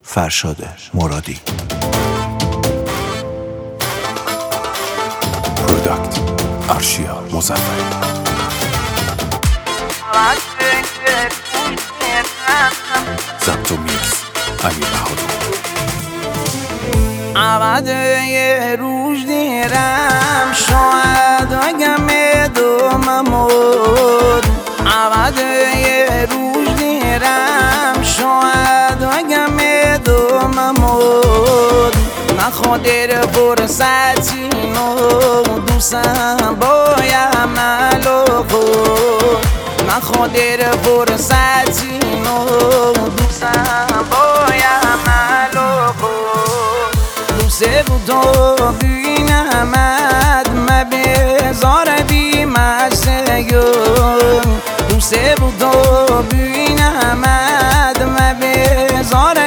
فرشاد مرادی. پروداکت آرشیا مظفری. ضبط و میکس امیر بهادر. عوض یه روز دیرم شاید اگم دوممود. عوض یه روز دیرم شاید اگم دوممود. نخوادر فرصتی نو دوستم بایم ملو خود. نخوادر فرصتی نو دوستم بایم ملو خود. دوسته بودو بینمد مبزار بیمستگون. دوسته بودو بینمد مبزار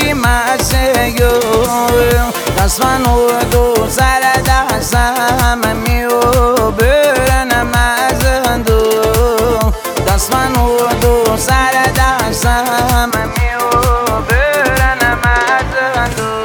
بیمستگون. دستفن و دو سر دستم میو برنم از اندو. دستفن و دو سر دستم میو برنم از اندو.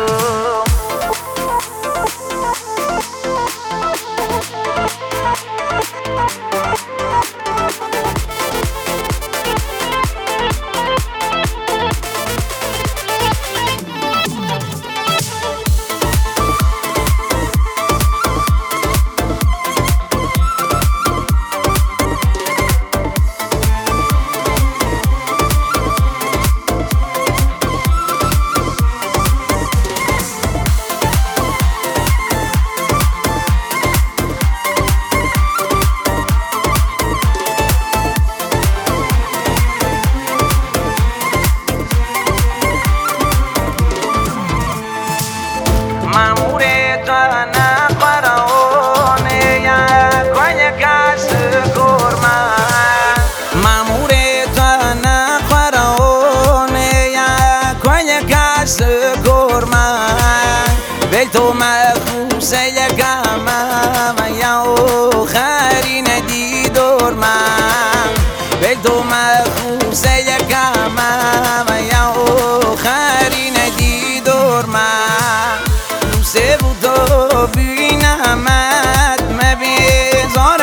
تو مخوص یکم یا آخری ندی دور من. تو مخوص یکم یا آخری ندی دور من. دوسته بودو بینمد مبزار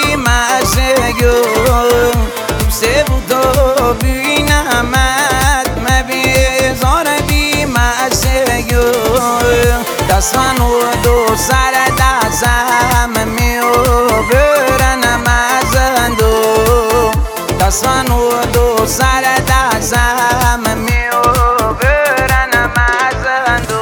بیمستگون. دوسته بودو بینمد مبزار بیمستگون. دستفن و دو سر دستم میو برنم از اندو. دستفن و دو سر دستم میو برنم از اندو.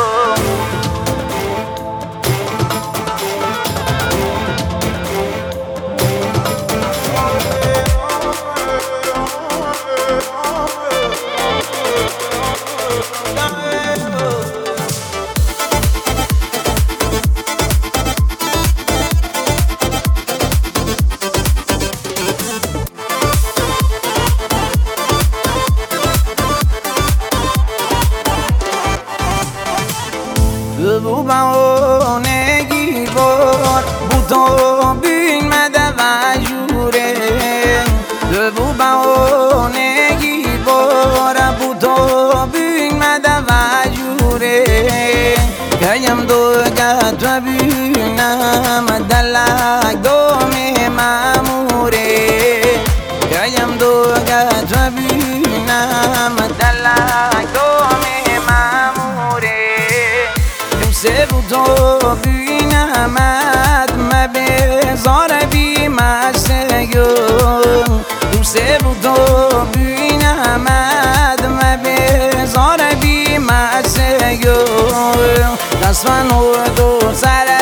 بو بانگی بار بودو بین مده وجوره. بو بانگی بار بودو بین مده وجوره. کیم دو گت و بینم دلک دومی ماموره. کیم دو گت و بینم دلک دومی ماموره. دوسته بودو بینمد مبزار بیمستگون. دوسته بودو بینمد مبزار بیمستگون. دستفن و دو سر